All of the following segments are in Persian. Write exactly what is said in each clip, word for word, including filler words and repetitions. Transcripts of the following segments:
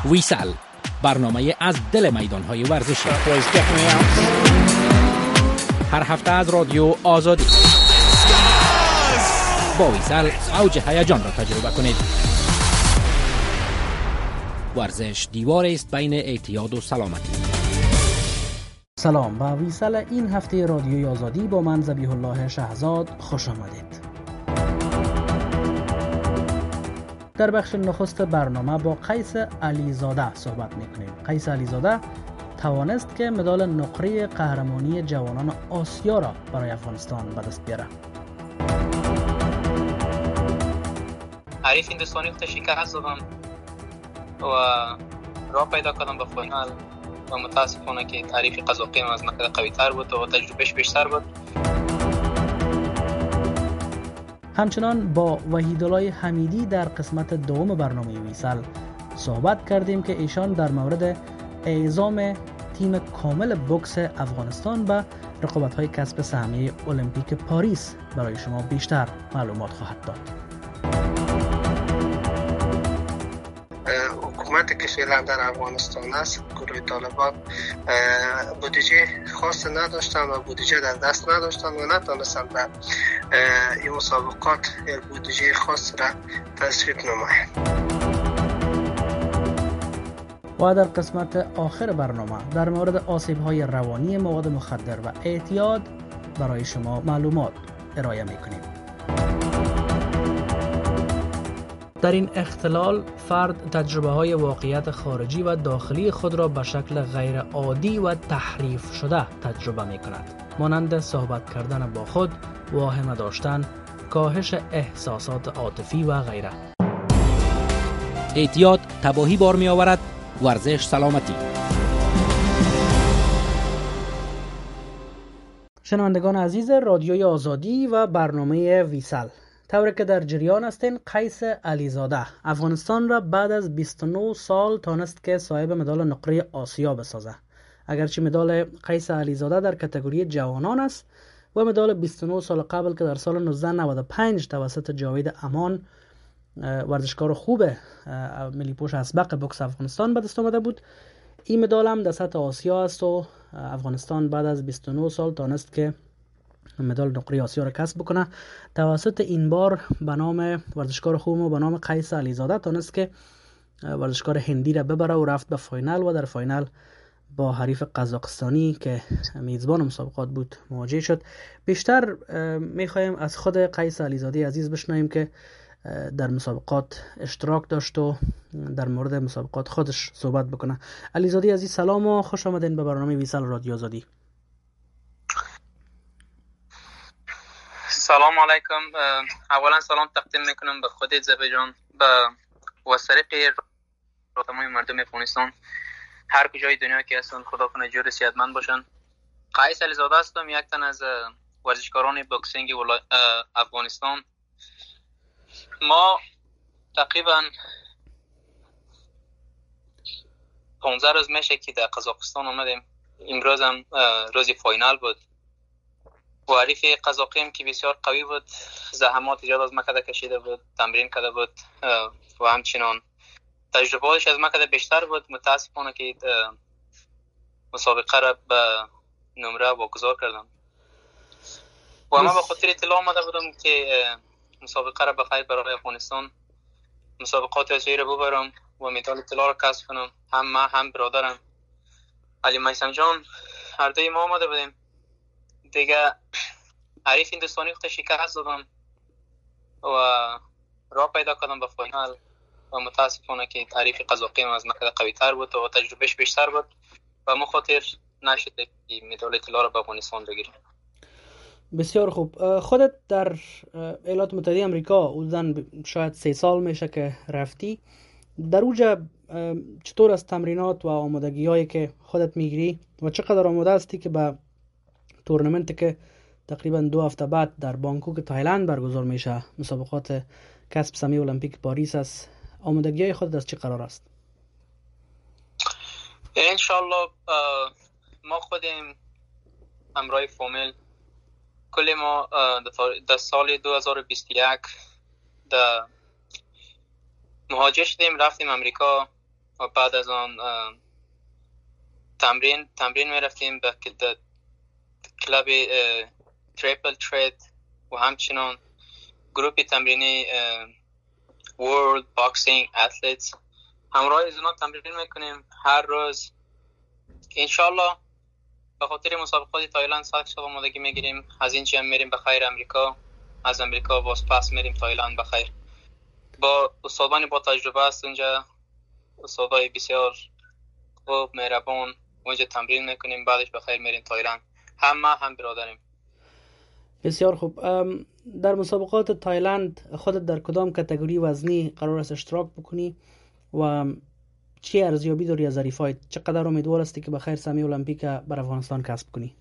ویسال، برنامه از دل میدان‌های ورزشی. هر هفته از رادیو آزادی. با ویسال اوج هیجان را تجربه کنید. ورزش دیوار است بین اعتیاد و سلامتی. سلام، با ویسال این هفته رادیوی آزادی با من ذبیح الله شهزاد خوش آمدید. در بخش نخست برنامه با قیس علیزاده صحبت میکنیم. قیس علیزاده توانست که مدال نقره قهرمانی جوانان آسیا را برای افغانستان به دست بیاره. حریف هندوستانی رو شکست دادم و راه پیدا کردم به فینال و متاسفانه که حریف قزاقیم از من قوی تر بود و تجربهش بیشتر بود. همچنان با وحیدالله حمیدی در قسمت دوم برنامه ویسال صحبت کردیم که ایشان در مورد اعزام تیم کامل بوکس افغانستان به رقابت‌های کسب سهمیه المپیک پاریس برای شما بیشتر معلومات خواهد داد. حکومتی که فعلا در افغانستان است، گروه طالبان بودجه خاص نداشتن و بودجه در دست نداشتن و نتونستن به این مسابقات بودجه خاص را تصویب نمایند. و در قسمت آخر برنامه در مورد آسیب‌های روانی مواد مخدر و اعتیاد برای شما معلومات ارائه می‌کنیم. در این اختلال فرد تجربه‌های واقعیت خارجی و داخلی خود را به شکل غیر عادی و تحریف شده تجربه می‌کند، مانند صحبت کردن با خود، واهمه داشتن، کاهش احساسات عاطفی و غیره. اعتیاد تباهی بار می‌آورد، ورزش سلامتی. شنوندگان عزیز رادیوی آزادی و برنامه ویسال، طوری که در جریان هستین، قیس علیزاده افغانستان را بعد از بیست و نه سال تانست که صاحب مدال نقره آسیا بسازه. اگرچه مدال قیس علیزاده در کاتگوری جوانان است و مدال بیست و نه سال قبل که در سال نوزده نود و پنج توسط جاوید امان ورزشکار خوب ملی پوش اسبق بوکس افغانستان به دست آمده بود، این مدال هم در سطح آسیا است و افغانستان بعد از بیست و نه سال تانست که مدال نقره آسیا را کسب بکنه. توسط این بار به نام ورزشکار خوب و به نام قیس علیزاده تانست که ورزشکار هندی را ببره و رفت به فاینال و در فاینال با حریف قزاقستانی که میزبان مسابقات بود مواجه شد. بیشتر میخوایم از خود قیس علیزاده عزیز بشنویم که در مسابقات اشتراک داشت و در مورد مسابقات خودش صحبت بکنه. علیزاده عزیز سلام و خوش آمدین به برنامه ویسال رادیو آزادی. سلام علیکم. اولا سلام تقدیم میکنم به خودت ذبیح جان، به وسریق تمام مردم افغانستان هر کجای دنیا که هستن. خدا کنه جور صحتمند باشن. قیس علیزاده هستم، یک تن از ورزشکاران بوکسینگ افغانستان. ما تقریبا پانزده روز میشه که در قزاقستان آمدیم. امروز هم روز فاینال بود و حریف قزاقیم که بسیار قوی بود، زحمات زیاد از مکه کشیده بود، تمرین کرده بود و همچنان تجربه‌اش از مکه بیشتر بود. متاسفانه که مسابقه را به نمره واگذار کردم و من به خاطر اطلاع آمده بودم که مسابقه را بخیر برای افغانستان مسابقات آسیایی را ببرم و مدال طلا را کسب کنم. هم من هم برادرم علی میثم جان هر دوی ما آمده بودیم دیگه. حریف هندوستانی خود شکست دادم و راه پیدا کردم به فاینال و متاسفانه که حریف قزاقیم از من قوی تر بود و تجربهش بیشتر بود و ما خاطر نشده که مدال طلا را به افغانستان بگیریم. بسیار خوب. خودت در ایالات متحده آمریکا حدوداً شاید سه سال میشه که رفتی. در اوجا چطور از تمرینات و آمادگی هایی که خودت میگیری و چقدر آماده هستی که به تورنمنتی که تقریبا دو هفته بعد در بانکوک تایلند برگزار میشه، مسابقات کسب سهمیه المپیک پاریس است، آمادگی های خودت از چه قرار است؟ انشالله ما خودیم همراه فامیل کل ما در سال دو هزار و بیست و یک در مهاجر شدیم، رفتیم امریکا و بعد از آن تمرین تمرین می رفتیم به کلاب تریپل ترید و همچنان گروپ تمرینی World Boxing Athletes. همراه از اونا تمرین میکنیم هر روز. انشالله به خاطر مسابقات تایلند سخت آمادگی میگیریم. از اینجا میریم به خیر امریکا، از امریکا باز پس میریم تایلند به خیر. با استادانی با تجربه است اونجا، استادای بسیار خوب مهربان، اونجا تمرین میکنیم، بعدش به خیر میریم تایلند. هم ما هم برادریم. بسیار خوب. در مسابقات تایلند خودت در کدام کاتگوری وزنی قرار است اشتراک بکنی و چی ارزیابی داری از حریفایت؟ چقدر امیدوار هستی که به خیر سهمیه المپیک بر افغانستان کسب کنی؟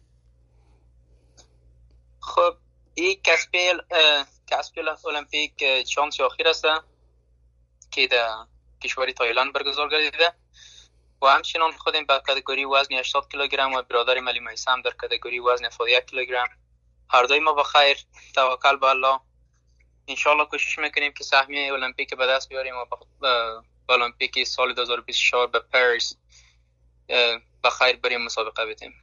خب این کسب کسب المپیک شانس اخیر است که در کشور تایلند برگزار گردیده و همچنان خودم به کاتگوری وزن هشتاد کیلوگرم و برادرم علی میثم در کاتگوری وزن هفتاد و یک کیلوگرم. هر دوی ما بخیر، توکل به الله. انشالله کوشش میکنیم که سهمیه المپیک به دست بیاریم و به المپیک سال دو هزار و بیست و چهار به پاریس بخیر بریم مسابقه بدیم.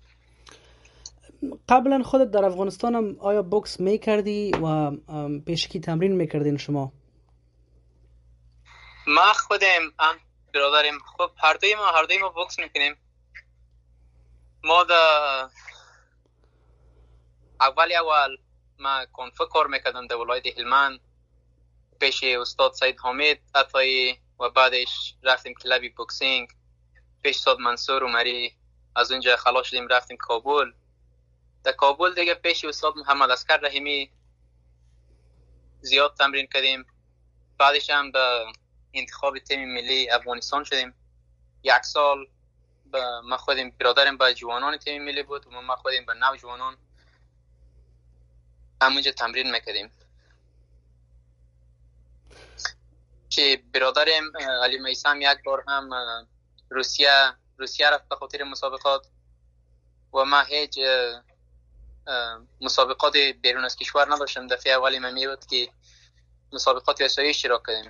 قبلا خودت در افغانستان هم آیا بوکس میکردی و پیشکی تمرین میکردین شما؟ ما خودم هم برادرم خب هر دوی ما هر دوی ما بوکس میکنیم. ما در اول اول ما کنفه کار میکردم در ولایت هلمند پیش استاد سید حامد عطایی و بعدش رفتیم کلابی بوکسینگ پیش استاد منصور عمری. از اونجا خلاص شدیم رفتیم کابل. در کابل دیگه پیش استاد محمد اسکر رحیمی زیاد تمرین کردیم. بعدش هم به انتخاب تیم ملی افغانستان شدیم. یک سال ما خودیم برادرم با جوانان تیم ملی بود و ما خودیم با نوجوانان همونجا تمرین میکردیم که برادرم علی میثم یک بار هم روسیه روسیه رفت به خاطر مسابقات و ما هیچ مسابقات بیرون از کشور نداشتم. دفعه اولی من می بود که مسابقات آسیایی اشتراک کردیم.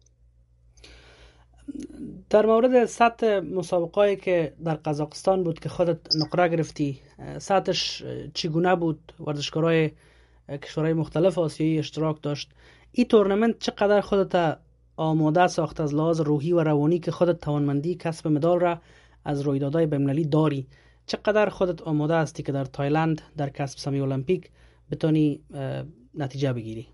در مورد سطح مسابقاتی که در قزاقستان بود که خودت نقره گرفتی، سطحش چگونه بود؟ ورزشکارای کشورهای مختلف آسیایی اشتراک داشت. این تورنمنت چقدر خودت آماده ساخت از لحاظ روحی و روانی که خودت توانمندی کسب مدال را از رویدادهای بین‌المللی داری؟ چقدر خودت آماده هستی که در تایلند در کسب سهمیه المپیک بتونی نتیجه بگیری؟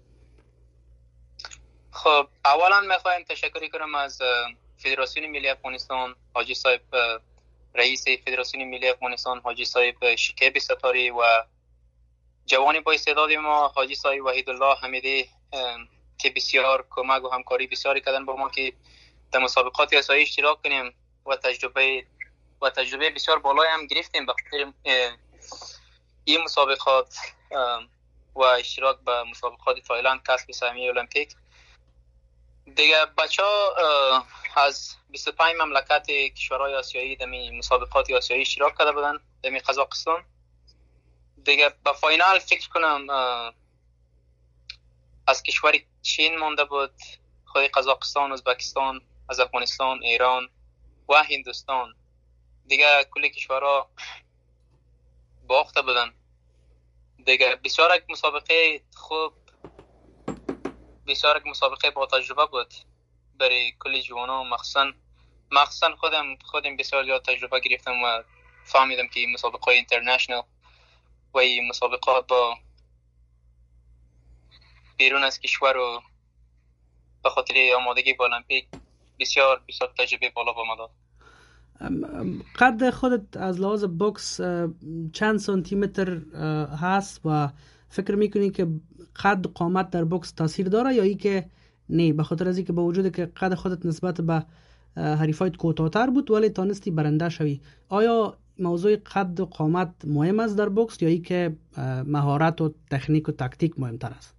خب اولا میخوایم تشکر کنم از فدراسیون ملی افغانستان، حاجی صاحب رئیس فدراسیون ملی افغانستان حاجی صاحب شکیب ستاری و جوانی با استعداد ما حاجی صاحب وحیدالله حمیدی که بسیار کمک و همکاری بسیاری کردن با ما که در مسابقات آسیایی اشتراک کنیم و تجربه و تجربه بسیار بالای هم گرفتیم به خاطر این مسابقات و اشتراک به مسابقات تایلند کسب سهمیه المپیک. دیگه بچه‌ها از بیست و پنج مملکت کشورهای آسیایی در مسابقات آسیایی اشتراک کرده بودن در قزاقستان. دیگه به فاینال فکر کنم از کشور چین مونده بود، خود قزاقستان، ازبکستان، از افغانستان، ایران و هندوستان. دیگه کل کشورها باخته بودن. دیگه بسیار یک مسابقه خوب، بسیار یک مسابقه با تجربه بود برای کل جوانان. مخصوصا مخصوصا خودم خودم بسیار زیاد تجربه گرفتم و فهمیدم که مسابقه اینترنشنال و این مسابقات با بیرون از کشور و به خاطر آمادگی با المپیک بسیار بسیار تجربه بالا با ما داد. قد خودت از لحاظ بوکس چند سانتی متر هست و فکر میکنی که قد و قامت در بوکس تاثیر داره یا ای که نه، به خاطر از اینکه با وجود که قد خودت نسبت به حریفایت کوتاه‌تر بود ولی تانستی برنده شوی؟ آیا موضوع قد و قامت مهم است در بوکس یا ای که مهارت و تکنیک و تاکتیک مهمتر است؟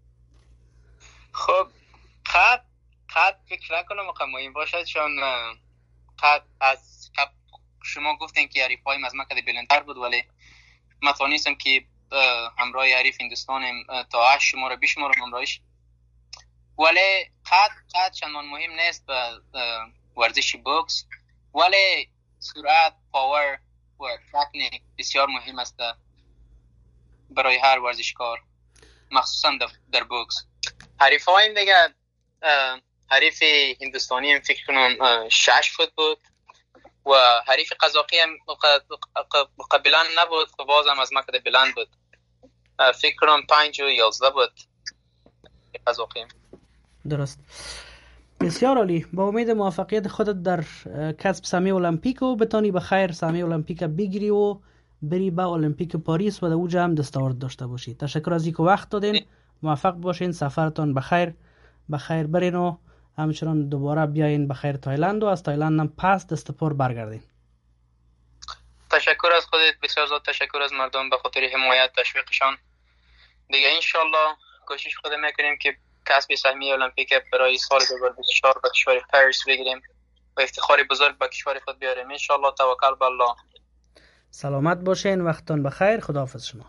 خب قد قد فکر نکنم مهم باشد، چون قد از قد شما گفتین که حریفایم از من قد بلندتر بود ولی من توانستم که همراه حریف هندوستانم تا هشت شماره بشمارم همراهش. ولی قد قد چندان مهم نیست ورزش بوکس، ولی سرعت، پاور و تکنیک بسیار مهم است برای هر ورزشکار، مخصوصا در بوکس. حریف هایم دیگه، حریف هندوستانی هم فکر کنم شش فوت بود و حریف قزاقی هم قبلا نبود و بازم از مکد بلند بود، فکر کنم پنج و یازده بود قزاقی. درست، بسیار عالی. با امید موفقیت خودت در کسب سهمیه المپیک و بتانی به خیر سهمیه المپیک بگیری و بری به المپیک پاریس و در اوج هم دستاورد داشته باشی. تشکر از اینکه وقت دادین، موفق باشین، سفرتان بخیر بخیر برین و همچنان دوباره بیاین بخیر تایلند و از تایلند هم پس دست پر برگردین. تشکر از خودت، بسیار زیاد تشکر از مردم به خاطر حمایت تشویقشان. دیگه انشالله کوشش خود میکنیم که کسب سهمیه المپیک برای سال دو هزار و بیست و چهار به کشور پاریس بگیریم و افتخار بزرگ به کشور خود بیاریم انشالله. توکل به الله. سلامت باشین، وقتتان بخیر، خداحافظ شما.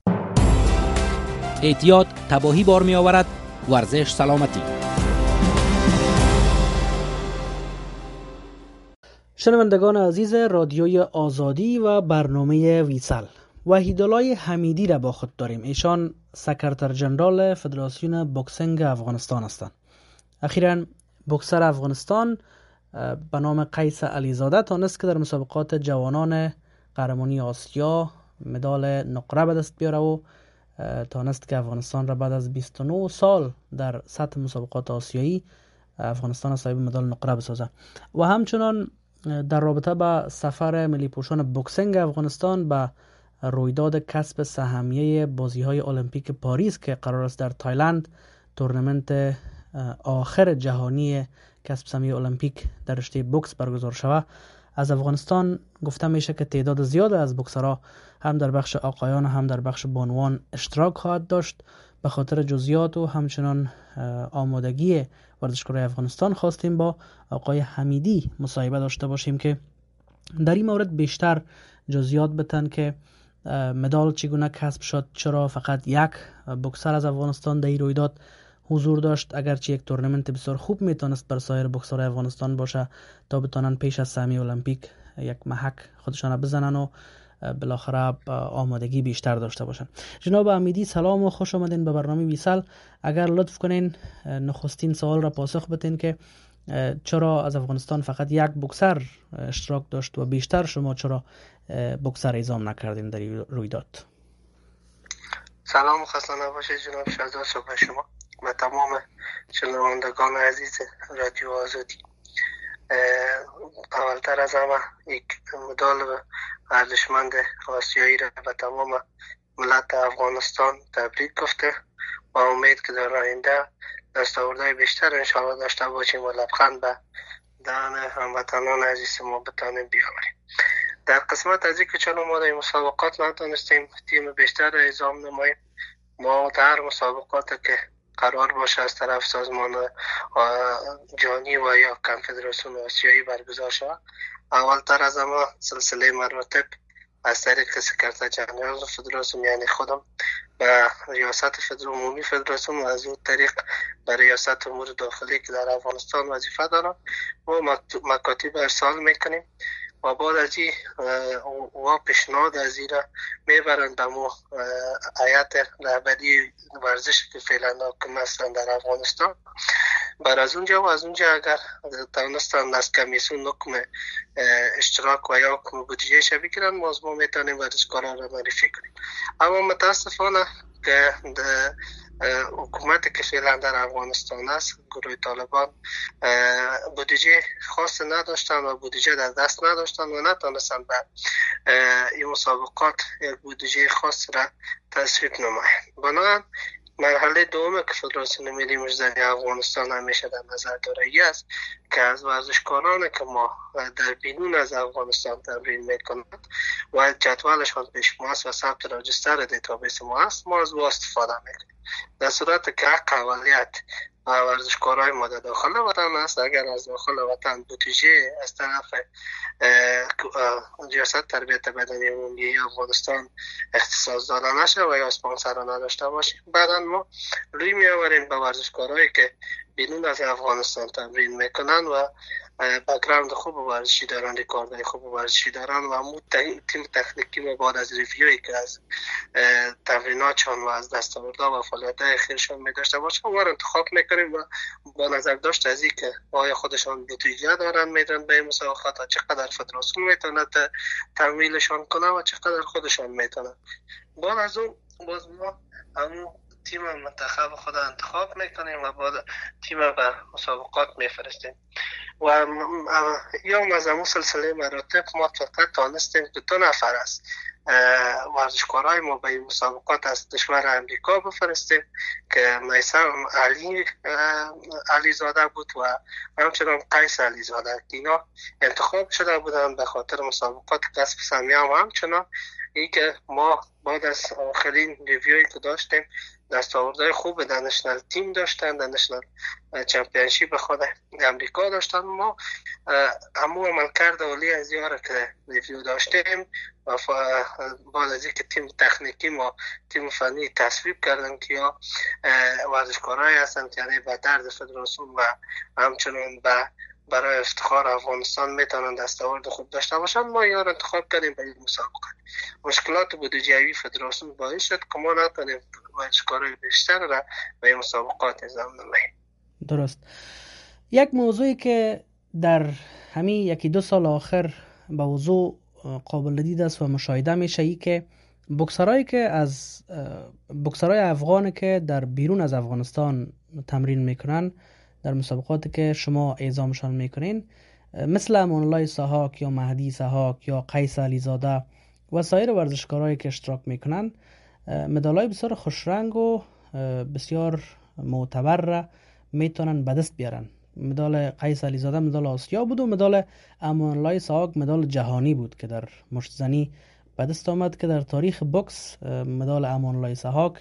اعتیاد تباهی بار می آورد، ورزش سلامتی. شنوندگان عزیز رادیوی آزادی و برنامه ویسل، وحیدالله حمیدی را با خود داریم. ایشان سکرتر جنرال فدراسیون بوکسینگ افغانستان هستند. اخیراً بوکسر افغانستان به نام قیس علیزاده تانست که در مسابقات جوانان قهرمانی آسیا مدال نقره به دست بیاره و تانست که افغانستان را بعد از بیست و نه سال در سطح مسابقات آسیایی افغانستان صاحب مدال نقره بسازه. و همچنان در رابطه با سفر ملی پوشان بوکسینگ افغانستان به رویداد کسب سهمیه بازی‌های المپیک پاریس که قرار است در تایلند تورنمنت آخر جهانی کسب سهمیه المپیک در رشته بوکس برگزار شود، از افغانستان گفته میشه که تعداد زیاد از بوکسرها هم در بخش آقایان هم در بخش بانوان اشتراک خواهد داشت. به خاطر جزئیات و همچنان آمادگی ورزشکاران افغانستان خواستیم با آقای حمیدی مصاحبه داشته باشیم که در این مورد بیشتر جزئیات بتن که مدال چگونه کسب شد، چرا فقط یک بوکسر از افغانستان در این رویداد حضور داشت، اگرچه یک تورنمنت بسیار خوب میتونست بر سایر بوکسرهای افغانستان باشه تا بتونن پیش از سهمیه المپیک یک محک خودشان بزنن و بالاخره آمادگی بیشتر داشته باشن. جناب حمیدی سلام و خوش آمدین به برنامه ویسل. اگر لطف کنین نخستین سوال را پاسخ بدین که چرا از افغانستان فقط یک بوکسر اشتراک داشت و بیشتر شما چرا بوکسر اعزام نکردین در رویداد؟ سلام و خسته نباشید جناب شهزاد صبح شما و تمام شنوندگان عزیز رادیو آزادی. اولتر از همه یک مدال ارزشمند آسیایی را به تمام ملت افغانستان تبریک گفته و امید که در آینده دستاوردهای بیشتر انشاءالله داشته باشیم و لبخند به دهن هموطنان عزیز ما بتانیم بیاوریم. در قسمت از اینکه چون ما در مسابقات نتونستیم تیم بیشتر را اعزام نماییم، ما در مسابقات که قرار باشه از طرف سازمان جهانی و یا کنفدراسیون آسیایی برگزار شود، اولتر از همه سلسله مراتب از طریق سکرتر جنرال فدراسیون یعنی خودم به ریاست فدراسیون عمومی فدراسیون و از اون طریق به ریاست امور داخلی که در افغانستان وظیفه دارم ما مکاتب ارسال میکنیم و بعد از این و پیشنهاد از این را میبرند به ما هیئت رهبری ورزش که فعلا حاکم هستند در افغانستان. بر از اونجا و از اونجا اگر توانستند از کمیسیون حکم اشتراک و یا حکم بودجهش بگیرن، ما از ما میتونیم ورزشکاران را معرفی کنیم. اما متاسفانه که حکومت که فعلا در افغانستان است، گروه طالبان بودجه خاص نداشتن و بودجه در دست نداشتن و نتونستن به این مسابقات یک بودجه خاص را تصویب نمایند. بنابراین مرحله دوم که فدراسیون ملی مجزی افغانستان همیشه در نظر داره ای است که از ورزشکاران که ما در بیرون از افغانستان تمرین میکنند و جدولشان پیش ما است و ثبت راجستر دیتابیس ما است، ما از او استفاده میکنیم. در صورت که حق اولیت ورزشکارای ما در داخل وطن است، اگر از داخل وطن بودجه از طرف ریاست تربیت بدنی عمومی افغانستان اختصاص داده نشه و یا اسپانسر نداشته باشیم، بعدا ما روی می آوریم به ورزشکارایی که بیرون از افغانستان تمرین میکنن و بک‌گراند خوب ورزشی دارن، ریکاردهای خوب ورزشی دارن و همون تیم تکنیکی ما بعد از ریویوی که از تمریناتشان و از دستاوردها و فعالیت‌های اخیرشان می‌داشته باشن ما رو انتخاب می‌کنیم و با نظر داشت از این که آیا خودشان بودجه دارن میدن به مسابقات و چقدر فدراسیون میتونه تمویلشان کنه و چقدر خودشان میتونن. بعد از اون باز ما همون تیم منتخب خود انتخاب میکنیم و بعد تیم به مسابقات میفرستیم و یا از همون سلسله مراتب ما فقط تانستیم که دو نفر است ورزشکارای ما به مسابقات از کشور امریکا بفرستیم که میثم علی علی زاده بود و همچنان قیس علی زاده. اینا انتخاب شده بودن به خاطر مسابقات کسب سهمیه و همچنان ای که ما بعد از آخرین ریویوی که داشتیم دستاوردهای خوب در نشنال تیم داشتن، در نشنال چمپیونشیپ خود امریکا داشتن. ما همون عملکرد عالی از یاره که ریویو داشتیم و بعد از اینکه تیم تکنیکی ما تیم فنی تصویب کردن که یا ورزشکارایی هستن که یعنی به درد فدراسیون و همچنان به برای افتخار افغانستان میتونن دستاورد خوب داشته باشن ما یار انتخاب کردیم به این مسابقه. مشکلات بودجه‌ای فدراسیون باعث شد که ما نتونیم ورزشکارای بیشتر را به این مسابقات اعزام نماییم. درست. یک موضوعی که در همین یکی دو سال آخر به وضوح قابل دید است و مشاهده میشه ای که بوکسرایی که از بوکسرای افغان که در بیرون از افغانستان تمرین میکنن در مسابقاتی که شما اعزامشان میکنین مثل امان الله سحاک یا مهدی سحاک یا قیس علی زاده و سایر ورزشکارایی که اشتراک میکنن مدالای بسیار خوشرنگ و بسیار معتبر را میتونن به دست بیارن. مدال قیس علی زاده مدال آسیا بود و مدال امان الله سحاک مدال جهانی بود که در مشت زنی به دست آمد که در تاریخ بوکس مدال امان الله سحاک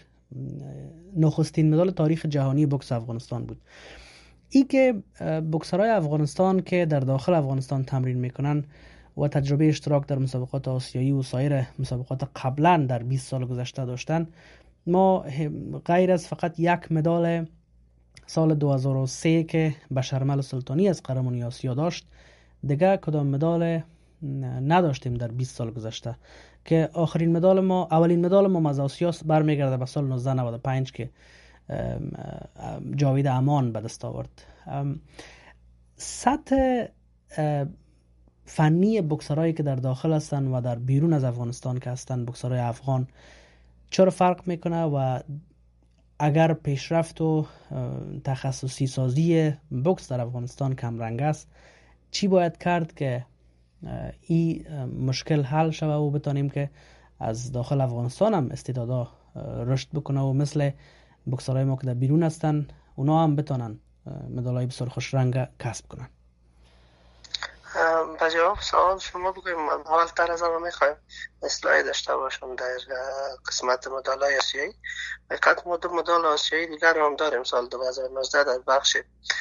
نخستین مدال تاریخ جهانی بوکس افغانستان بود. ای که بوکسرای افغانستان که در داخل افغانستان تمرین میکنن و تجربه اشتراک در مسابقات آسیایی و سایر مسابقات قبلا در بیست سال گذشته داشتن، ما غیر از فقط یک مدال سال دو هزار و سه که بشرمل سلطانی از قهرمانی آسیا داشت دیگه کدام مدال نداشتیم در بیست سال گذشته که آخرین مدال ما اولین مدال ما از آسیا برمیگرده به سال نوزده نود و پنج که جاوید امان به دست آورد. سطح فنی بوکسرایی که در داخل هستن و در بیرون از افغانستان که هستن بوکسرای افغان چرا فرق میکنه و اگر پیشرفت و تخصصی سازی بوکس در افغانستان کم رنگ است چی باید کرد که این مشکل حل شود و بتانیم که از داخل افغانستان هم استعدادا رشد بکنه و مثل بوکسرای ما که در بیرون هستن اونا هم بتونن مدالای بسیار خوش رنگ کسب کنن؟ به جواب سوال شما بگویم اول تر از همه میخوایم اصلاحی داشته باشم در قسمت مدالای آسیایی. فقط ما دو مدال آسیایی دیگر هم داریم سال دو هزار و نوزده در بخش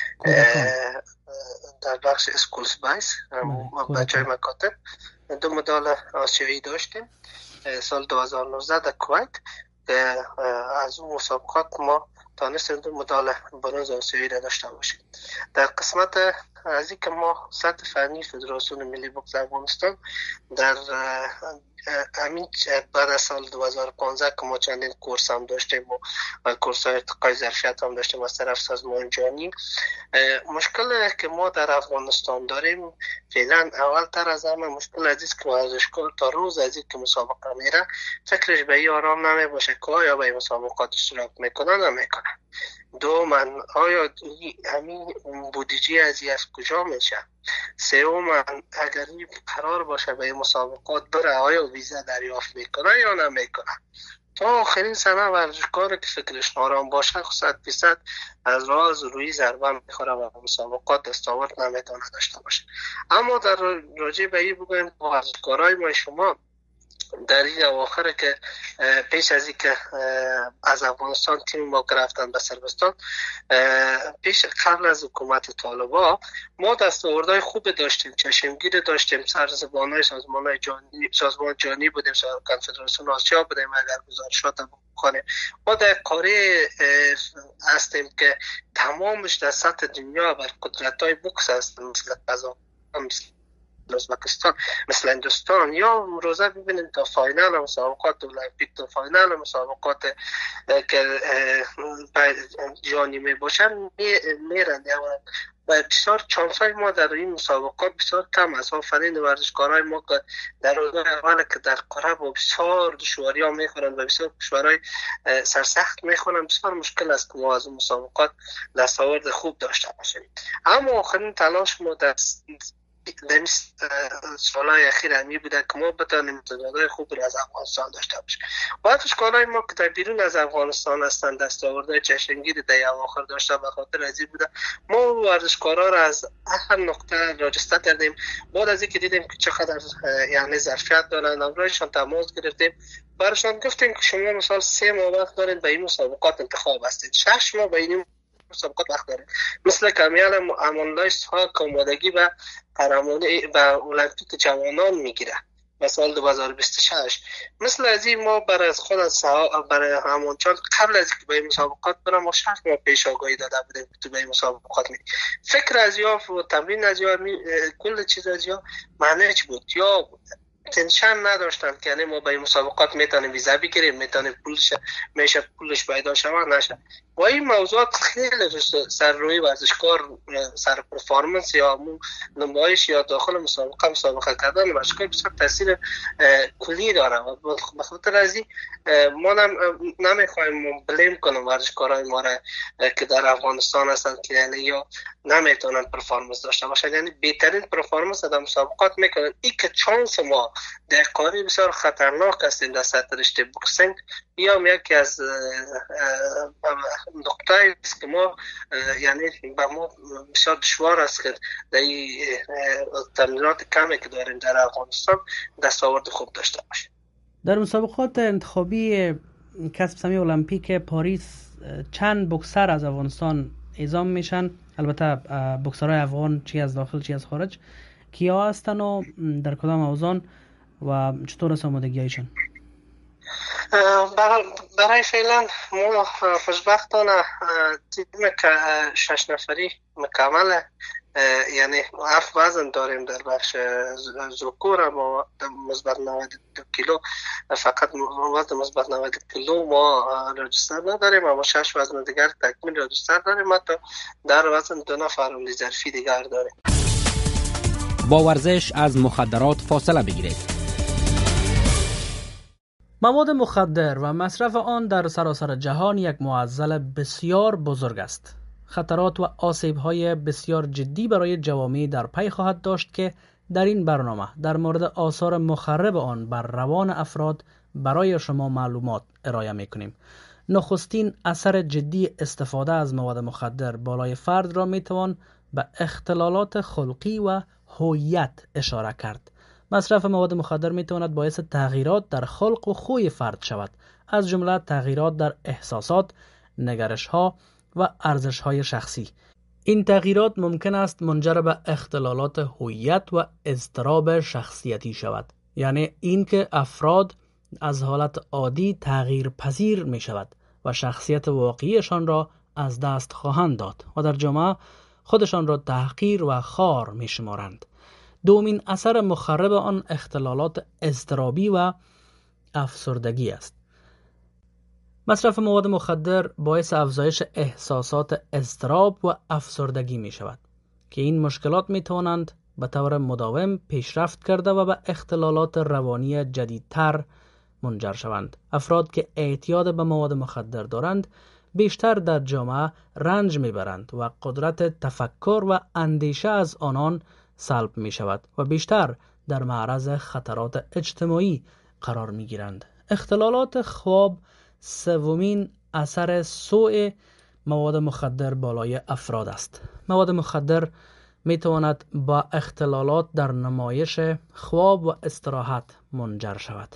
در بخش اسکولز بایس بچه های مکاتب دو مدال آسیایی داشتیم سال دو هزار و نوزده در کویت. از اون مسابقات ما تانستیم دو مدال برنز آسیایی را داشته باشیم. در قسمت از این که ما سطح فنی فدراسیون ملی بوکس افغانستان در همین بعد از سال دو هزار و پانزده که ما چندین کورس هم داشتیم و کورس های ارتقای ظرفیت هم داشتیم از طرف سازمان جهانی، مشکل که ما در افغانستان داریم فعلا اول تر از همه مشکل عزیز که ورزشکار تا روز از این که مسابقه میره فکرش به این آرام نمی باشه که آیا به مسابقات اشتراک میکنه نمیکنه. دو من آیا همین بودجه از از کجا میشه؟ سوم من اگر قرار باشه به مسابقات بره آیا ویزا دریافت میکنه یا نمیکنه؟ تا آخرین سنه ورزشکار که فکرش آرام باشه صد درصد از راز روی ضربه میخوره و مسابقات دستاورد نمیتونه داشته باشه. اما در راجع به این بگویم ورزشکارای ما شما در این اواخر که پیش از این که از افغانستان تیم ما رفتن به سربستان، پیش قبل از حکومت طالبان ما دستاوردهای خوب داشتیم، چشمگیر داشتیم، سرزبانای سازمانای جانی سازمان جانی بودیم، کنفدراسیون آسیا بودیم، اگر گزارشات بخونیم ما در قاره هستیم که تمامش در سطح دنیا بر قدرت‌های بوکس هستند، مثل قزاقستان، مثل ازبکستان، مثل هندوستان، یا روزه ببینید تا فاینال مسابقات المپیک، تا فاینال مسابقات که جهانی می باشن میرن و بسیار چانسای ما در این مسابقات بسیار کم است. آفرین ورزشکارای ما که در روزهای اول که در قاره با بسیار دشواری ها میخورند و بسیار دشواری سرسخت میخورند، بسیار مشکل است که ما از مسابقات دستاورد خوب داشته باشیم. اما آخرین تلاش ما در در سالهای اخیر همی بوده که ما بتانیم تعدادهای خوب را از افغانستان داشته باشیم. ورزشکارای ما که در بیرون از افغانستان هستند دستاوردهای چشمگیر در اواخر داشته، به خاطر از این بوده ما ورزشکارا را از هر نقطه راجسته کردیم. بعد از اینکه دیدیم که چقدر یعنی ظرفیت دارند، امروزشان تماس گرفتیم، برشان گفتیم که شما مثلا سه ماه وقت دارید به این مسابقات انتخاب هستید، شش ماه به این مسابقات وقت دارید، مثل کمیال امانلای ساک آمادگی و قهرمانی به المپیک جوانان میگیره و سال دو هزار و بیست و شش. مثل از این ما برای از خود از برای همونچان قبل از اینکه به این مسابقات برم ما شرط ما پیش آگاهی داده بودیم که تو به این مسابقات میری. فکر از یا و تمرین از یا کل چیز از یا معنیش بود، یا تنشن نداشتن که یعنی ما به این مسابقات میتونیم ویزا بگیریم، میتونیم پولش میشه پولش پیدا شود نشه. و این موضوعات خیلی سر روی ورزشکار، سر پرفارمنس یا نمایش یا داخل مسابقه مسابقه کردن ورزشکار بسیار تاثیر کلی داره. و به خاطر از این ما نمیخوایم بلیم کنیم ورزشکارای ما را که در افغانستان هستن که یعنی یا نمیتونن پرفارمنس داشته باشن، یعنی بهترین پرفارمنس در مسابقات میکنن. این که چانس ما در کاری بسیار خطرناک هستیم در سطح رشته بوکسینگ، یا یکی از نقطه است که ما یعنی به ما بسیار دشوار است که در این تمرینات کمی که داریم در افغانستان دستاورد خوب داشته باشیم. در مسابقات انتخابی کسب سهمیه المپیک پاریس چند بوکسر از افغانستان اعزام میشن؟ البته بوکسرهای افغان چی از داخل چی از خارج، کیا هستن و در کدام اوزان و چطور است آمادگیشون؟ برای فعلا ما خوشبختانه تیم که شش نفری مکمله، یعنی هفت وزن داریم در بخش زوکور، ما مثبت نود و دو کیلو، فقط وزن مثبت نود کیلو ما رجستر نداریم، اما شش وزن دیگر تکمیل رجستر داریم، حتی در وزن دو نفر ظرفی دیگر داریم. با ورزش از مخدرات فاصله بگیرید. مواد مخدر و مصرف آن در سراسر جهان یک معضل بسیار بزرگ است. خطرات و آسیب‌های بسیار جدی برای جوامع در پی خواهد داشت که در این برنامه در مورد آثار مخرب آن بر روان افراد برای شما معلومات ارائه می‌کنیم. نخستین اثر جدی استفاده از مواد مخدر بالای فرد را می‌توان به اختلالات خلقی و هویت اشاره کرد. مصرف مواد مخدر می‌تواند باعث تغییرات در خلق و خوی فرد شود، از جمله تغییرات در احساسات، نگرش‌ها و ارزش‌های شخصی. این تغییرات ممکن است منجر به اختلالات هویت و اضطراب شخصیتی شود، یعنی اینکه افراد از حالت عادی تغییر پذیر می شود و شخصیت واقعیشان را از دست خواهند داد و در جامعه خودشان را تحقیر و خوار می شمارند. دومین اثر مخرب آن اختلالات اضطرابی و افسردگی است. مصرف مواد مخدر باعث افزایش احساسات اضطراب و افسردگی می شود که این مشکلات می توانند به طور مداوم پیشرفت کرده و به اختلالات روانی جدیدتر منجر شوند. افراد که اعتیاد به مواد مخدر دارند بیشتر در جامعه رنج می برند و قدرت تفکر و اندیشه از آنان سلب می شود و بیشتر در معرض خطرات اجتماعی قرار می گیرند. اختلالات خواب سومین اثر سوء مواد مخدر بالای افراد است. مواد مخدر می تواند با اختلالات در نمایش خواب و استراحت منجر شود.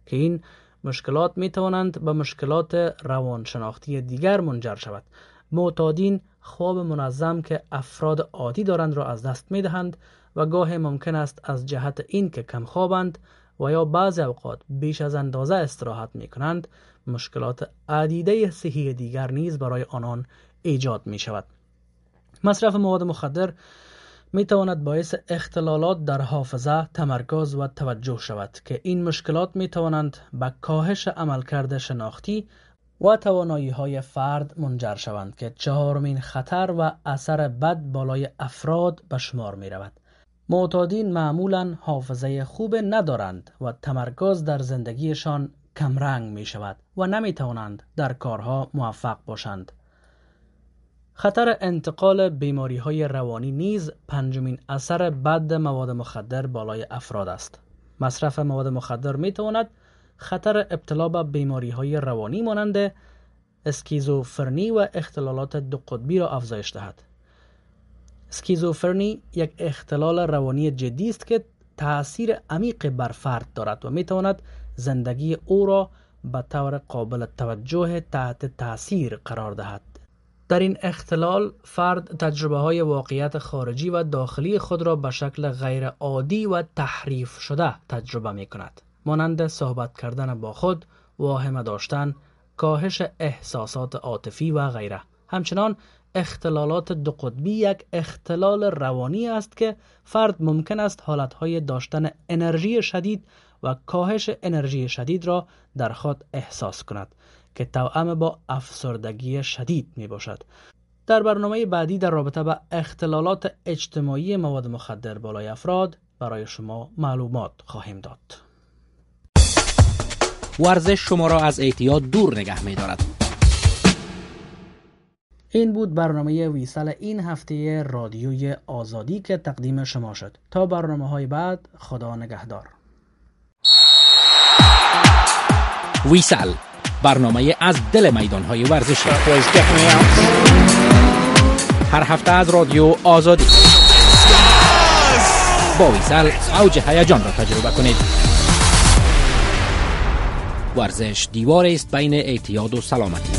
که این مشکلات می توانند به مشکلات روانشناختی دیگر منجر شود. معتادین خواب منظم که افراد عادی دارند را از دست می دهند و گاهی ممکن است از جهت این که کم خوابند و یا بعضی اوقات بیش از اندازه استراحت می کنند مشکلات عدیده صحی دیگر نیز برای آنان ایجاد می شود. مصرف مواد مخدر می تواند باعث اختلالات در حافظه، تمرکز و توجه شود که این مشکلات می توانند به کاهش عملکرد شناختی و توانایی های فرد منجر شوند که چهارمین خطر و اثر بد بالای افراد به شمار می رود. معتادین معمولاً حافظه خوب ندارند و تمرکز در زندگیشان کمرنگ می شود و نمی توانند در کارها موفق باشند. خطر انتقال بیماری های روانی نیز پنجمین اثر بد مواد مخدر بالای افراد است. مصرف مواد مخدر می تواند خطر ابتلا به بیماری های روانی مانند اسکیزوفرنی و اختلالات دو قطبی را افزایش دهد. اسکیزوفرنی یک اختلال روانی جدی است که تأثیر عمیق بر فرد دارد و می تواند زندگی او را به طور قابل توجه تحت تأثیر قرار دهد. در این اختلال فرد تجربه های واقعیت خارجی و داخلی خود را به شکل غیر عادی و تحریف شده تجربه می کند، مانند صحبت کردن با خود، واهمه داشتن، کاهش احساسات عاطفی و غیره. همچنان اختلالات دو قطبی یک اختلال روانی است که فرد ممکن است حالتهای داشتن انرژی شدید و کاهش انرژی شدید را در خود احساس کند که توأم با افسردگی شدید می باشد. در برنامه بعدی در رابطه با اختلالات اجتماعی مواد مخدر بالای افراد برای شما معلومات خواهیم داد. ورزش شما را از اعتیاد دور نگه می دارد. این بود برنامه ویسال این هفته رادیوی آزادی که تقدیم شما شد. تا برنامه های بعد، خدا نگهدار. ویسال، برنامه از دل میدان های ورزشی، هر هفته از رادیو آزادی. با ویسال اوج هیجان را تجربه کنید. ورزش دیواری است بین اعتیاد و سلامتی.